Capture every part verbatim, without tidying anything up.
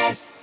S.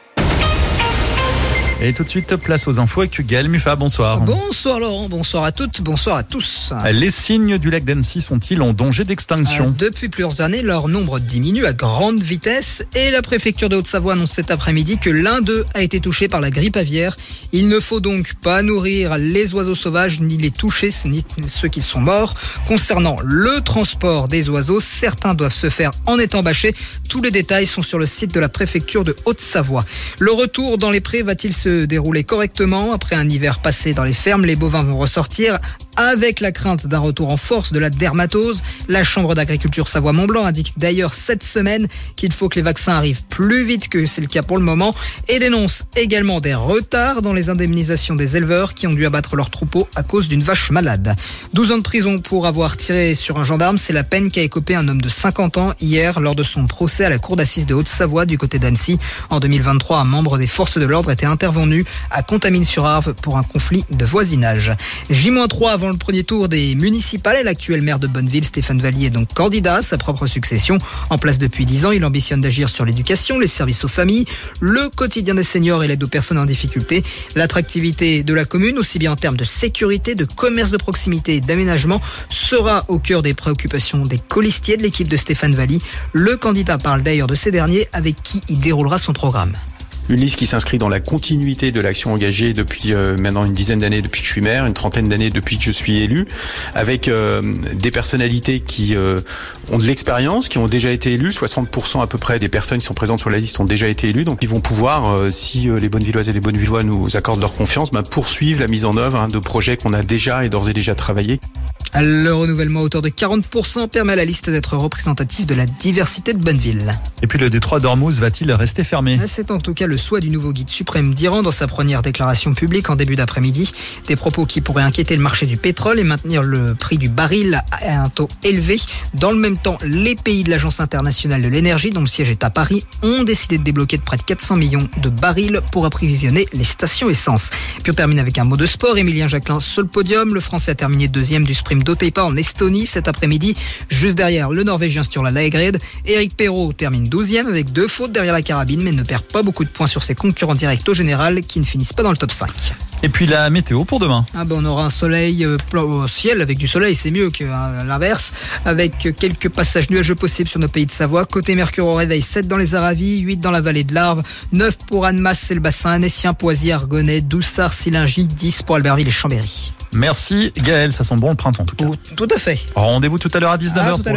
Et tout de suite, place aux infos avec Gaël Muffat. Bonsoir. Bonsoir Laurent, bonsoir à toutes, bonsoir à tous. Les cygnes du lac d'Annecy sont-ils en danger d'extinction ? Depuis plusieurs années, leur nombre diminue à grande vitesse et la préfecture de Haute-Savoie annonce cet après-midi que l'un d'eux a été touché par la grippe aviaire. Il ne faut donc pas nourrir les oiseaux sauvages ni les toucher, ni ceux qui sont morts. Concernant le transport des oiseaux, certains doivent se faire en étant bâchés. Tous les détails sont sur le site de la préfecture de Haute-Savoie. Le retour dans les prés va-t-il se dérouler correctement ? Après un hiver passé dans les fermes, les bovins vont ressortir avec la crainte d'un retour en force de la dermatose. La Chambre d'agriculture Savoie-Mont-Blanc indique d'ailleurs cette semaine qu'il faut que les vaccins arrivent plus vite que c'est le cas pour le moment et dénonce également des retards dans les indemnisations des éleveurs qui ont dû abattre leurs troupeaux à cause d'une vache malade. douze ans de prison pour avoir tiré sur un gendarme, c'est la peine qu'a écopé un homme de cinquante ans hier lors de son procès à la cour d'assises de Haute-Savoie du côté d'Annecy. En deux mille vingt-trois, un membre des forces de l'ordre était intervenu à Contamine-sur-Arve pour un conflit de voisinage. J trois avant le premier tour des municipales et l'actuel maire de Bonneville, Stéphane Valli, est donc candidat à sa propre succession. En place depuis dix ans, il ambitionne d'agir sur l'éducation, les services aux familles, le quotidien des seniors et l'aide aux personnes en difficulté. L'attractivité de la commune, aussi bien en termes de sécurité, de commerce de proximité et d'aménagement, sera au cœur des préoccupations des colistiers de l'équipe de Stéphane Valli. Le candidat parle d'ailleurs de ces derniers avec qui il déroulera son programme. Une liste qui s'inscrit dans la continuité de l'action engagée depuis euh, maintenant une dizaine d'années depuis que je suis maire, une trentaine d'années depuis que je suis élu, avec euh, des personnalités qui euh, ont de l'expérience, qui ont déjà été élues. soixante pour cent à peu près des personnes qui sont présentes sur la liste ont déjà été élues. Donc ils vont pouvoir, euh, si euh, les Bonnevilloises et les Bonnevillois nous accordent leur confiance, bah, poursuivre la mise en œuvre hein, de projets qu'on a déjà et d'ores et déjà travaillés. Le renouvellement à hauteur de quarante pour cent permet à la liste d'être représentative de la diversité de Bonneville. Et puis le détroit d'Ormuz va-t-il rester fermé ? C'est en tout cas le souhait du nouveau guide suprême d'Iran dans sa première déclaration publique en début d'après-midi. Des propos qui pourraient inquiéter le marché du pétrole et maintenir le prix du baril à un taux élevé. Dans le même temps, les pays de l'Agence internationale de l'énergie, dont le siège est à Paris, ont décidé de débloquer de près de quatre cents millions de barils pour approvisionner les stations essence. Puis on termine avec un mot de sport. Émilien Jacquelin sur le podium. Le Français a terminé deuxième du sprint d'Oteipa en Estonie cet après-midi. Juste derrière, le Norvégien Sturla Laegred. Éric Perrault termine douzième avec deux fautes derrière la carabine, mais ne perd pas beaucoup de points sur ses concurrents directs au général qui ne finissent pas dans le top cinq. Et puis la météo pour demain. Ah ben on aura un soleil euh, au ciel avec du soleil, c'est mieux que euh, l'inverse, avec quelques passages nuageux possibles sur nos pays de Savoie. Côté Mercure au réveil, sept dans les Aravis, huit dans la vallée de l'Arve, neuf pour Annemasse et le bassin annécien, Poisiers, Argonnet, Doussard, Silingy, dix pour Albertville et Chambéry. Merci Gaël, ça sent bon le printemps en tout cas. Tout, tout à fait. Rendez-vous tout à l'heure à dix-neuf heures. Ah,